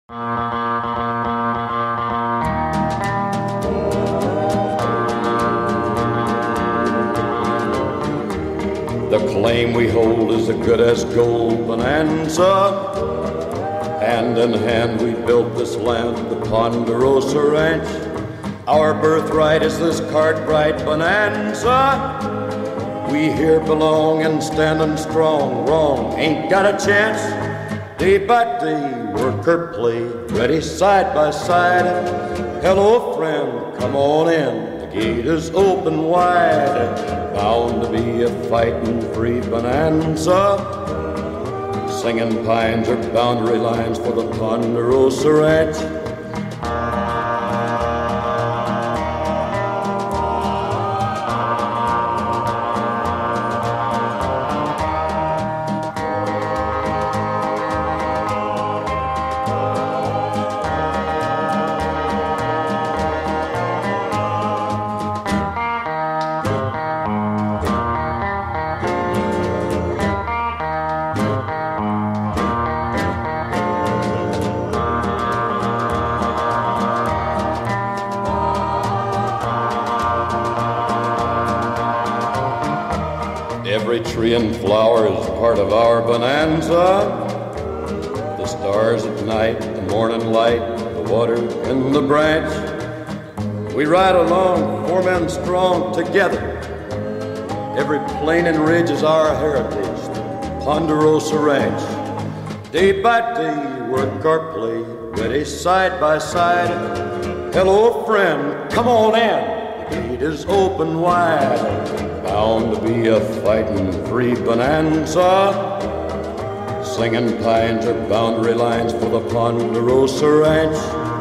The claim we hold is as good as gold, Bonanza. Hand in hand we built this land, the Ponderosa Ranch. Our birthright is this Cartwright Bonanza. We here belong and standing strong. Wrong ain't got a chance. Day by day, worker play, ready side by side. Hello, friend, come on in. The gate is open wide. Bound to be a fighting free Bonanza. Singing pines are boundary lines for the Ponderosa Ranch. Every tree and flower is part of our Bonanza. The stars at night, the morning light, the water in the branch. We ride along, 4 men strong together. Every plain and ridge is our heritage, the Ponderosa Ranch. Day by day, work our play, ready side by side. Hello, friend, come on in. The gate is open wide. Bound to be a fighting free Bonanza. Singing pines are boundary lines for the Ponderosa Ranch.